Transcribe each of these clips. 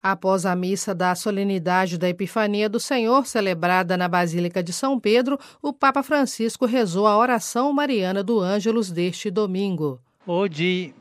Após a missa da solenidade da Epifania do Senhor, celebrada na Basílica de São Pedro, o Papa Francisco rezou a oração mariana do Ângelus deste domingo. Oggi,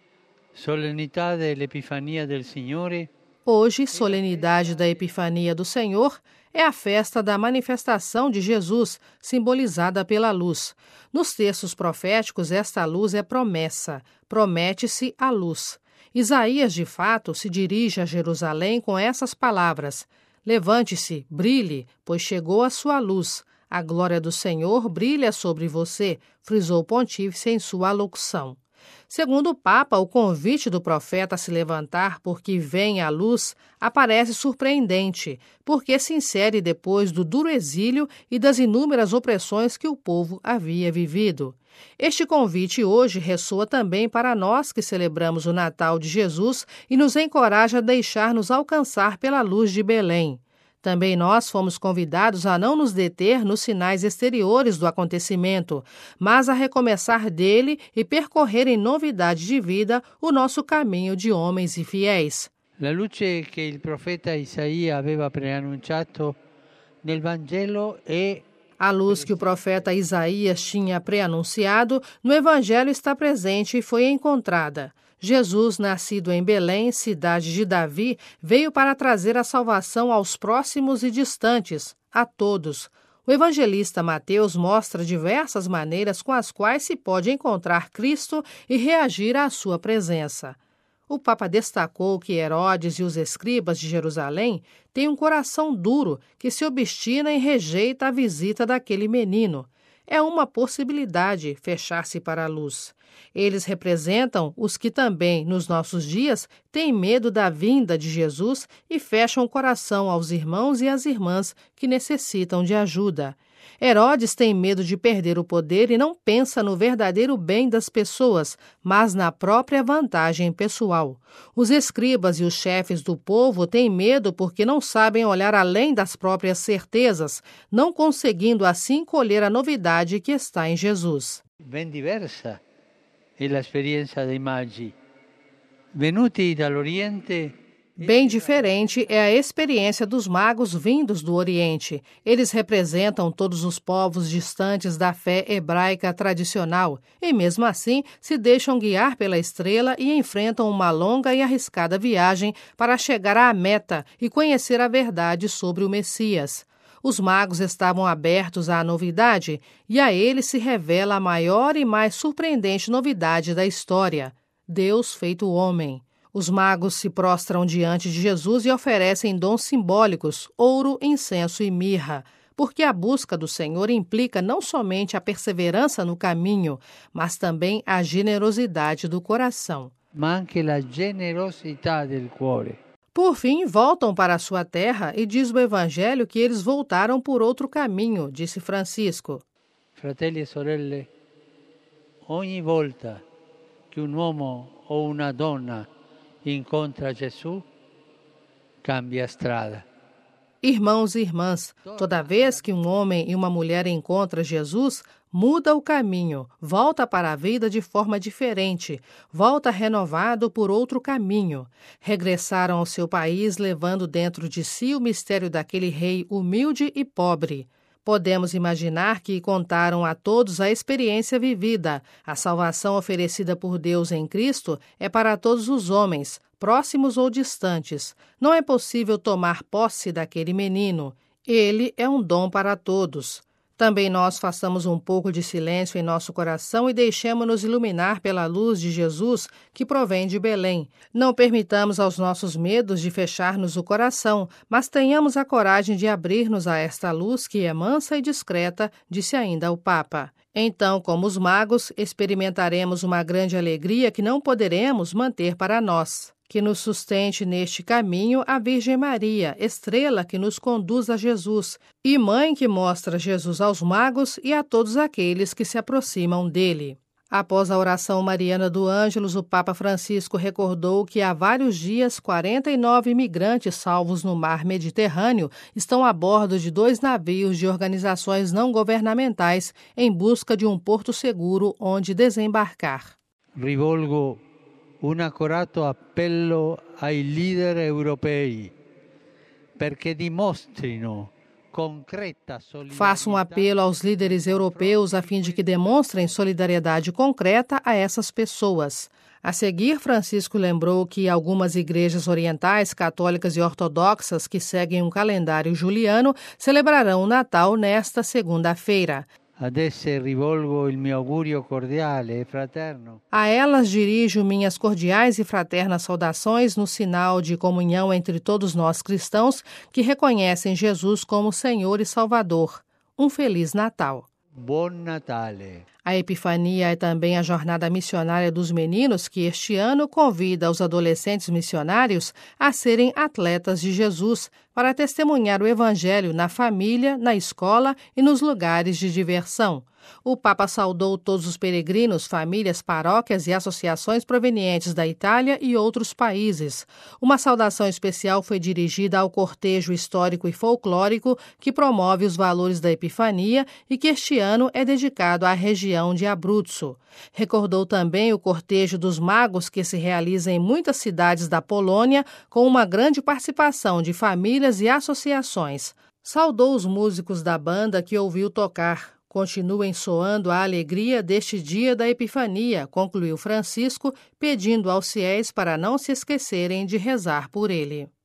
solennità dell'Epifania del Signore. Hoje, solenidade da Epifania do Senhor, é a festa da manifestação de Jesus, simbolizada pela luz. Nos textos proféticos, esta luz é promessa, promete-se a luz. Isaías, de fato, se dirige a Jerusalém com essas palavras: levante-se, brilhe, pois chegou a sua luz. A glória do Senhor brilha sobre você, frisou o pontífice em sua alocução. Segundo o Papa, o convite do profeta a se levantar porque vem a luz aparece surpreendente, porque se insere depois do duro exílio e das inúmeras opressões que o povo havia vivido. Este convite hoje ressoa também para nós que celebramos o Natal de Jesus e nos encoraja a deixar-nos alcançar pela luz de Belém. Também nós fomos convidados a não nos deter nos sinais exteriores do acontecimento, mas a recomeçar dele e percorrer em novidade de vida o nosso caminho de homens e fiéis. La luce che il profeta Isaia aveva preannunciato nel Vangelo è A luz que o profeta Isaías tinha preanunciado, no Evangelho está presente e foi encontrada. Jesus, nascido em Belém, cidade de Davi, veio para trazer a salvação aos próximos e distantes, a todos. O evangelista Mateus mostra diversas maneiras com as quais se pode encontrar Cristo e reagir à sua presença. O Papa destacou que Herodes e os escribas de Jerusalém têm um coração duro que se obstina e rejeita a visita daquele menino. É uma possibilidade fechar-se para a luz. Eles representam os que também, nos nossos dias, têm medo da vinda de Jesus e fecham o coração aos irmãos e às irmãs que necessitam de ajuda. Herodes tem medo de perder o poder e não pensa no verdadeiro bem das pessoas, mas na própria vantagem pessoal. Os escribas e os chefes do povo têm medo porque não sabem olhar além das próprias certezas, não conseguindo assim colher a novidade que está em Jesus. ben diversa è l'esperienza dei magi. Venuti dall'Oriente. Bem diferente é a experiência dos magos vindos do Oriente. Eles representam todos os povos distantes da fé hebraica tradicional e, mesmo assim, se deixam guiar pela estrela e enfrentam uma longa e arriscada viagem para chegar à meta e conhecer a verdade sobre o Messias. Os magos estavam abertos à novidade e a eles se revela a maior e mais surpreendente novidade da história: Deus feito homem. Os magos se prostram diante de Jesus e oferecem dons simbólicos, ouro, incenso e mirra, porque a busca do Senhor implica não somente a perseverança no caminho, mas também a generosidade do coração. Ma anche la generosità del cuore. Por fim, voltam para a sua terra e diz o Evangelho que eles voltaram por outro caminho, disse Francisco. Fratelli e sorelle, ogni volta che un uomo o una donna incontra Gesù, cambia strada. Irmãos e irmãs, toda vez que um homem e uma mulher encontram Jesus, muda o caminho, volta para a vida de forma diferente, volta renovado por outro caminho. Regressaram ao seu país levando dentro de si o mistério daquele rei humilde e pobre. Podemos imaginar que contaram a todos a experiência vivida. A salvação oferecida por Deus em Cristo é para todos os homens, próximos ou distantes. Não é possível tomar posse daquele menino. Ele é um dom para todos. Também nós façamos um pouco de silêncio em nosso coração e deixemos-nos iluminar pela luz de Jesus que provém de Belém. Não permitamos aos nossos medos de fechar-nos o coração, mas tenhamos a coragem de abrir-nos a esta luz que é mansa e discreta, disse ainda o Papa. Então, como os magos, experimentaremos uma grande alegria que não poderemos manter para nós. Que nos sustente neste caminho a Virgem Maria, estrela que nos conduz a Jesus, e mãe que mostra Jesus aos magos e a todos aqueles que se aproximam dele. Após a oração mariana do Ângelus, o Papa Francisco recordou que há vários dias 49 imigrantes salvos no mar Mediterrâneo estão a bordo de 2 navios de organizações não governamentais em busca de um porto seguro onde desembarcar. Rivolgo un accorato appello ai leader europei perché dimostrino concreta solidarietà. Faço um apelo aos líderes europeus a fim de que demonstrem solidariedade concreta a essas pessoas. A seguir, Francisco lembrou que algumas igrejas orientais, católicas e ortodoxas que seguem um calendário juliano celebrarão o Natal nesta segunda-feira. Ad esse rivolgo il mio augurio cordiale e fraterno. A elas dirijo minhas cordiais e fraternas saudações no sinal de comunhão entre todos nós cristãos que reconhecem Jesus como Senhor e Salvador. Um Feliz Natal. Buon Natale. A Epifania é também a jornada missionária dos meninos que este ano convida os adolescentes missionários a serem atletas de Jesus para testemunhar o Evangelho na família, na escola e nos lugares de diversão. O Papa saudou todos os peregrinos, famílias, paróquias e associações provenientes da Itália e outros países. Uma saudação especial foi dirigida ao cortejo histórico e folclórico que promove os valores da Epifania e que este ano é dedicado à região de Abruzzo. Recordou também o cortejo dos magos que se realiza em muitas cidades da Polônia com uma grande participação de famílias e associações. Saudou os músicos da banda que ouviu tocar. Continuem soando a alegria deste dia da Epifania, concluiu Francisco, pedindo aos fiéis para não se esquecerem de rezar por ele.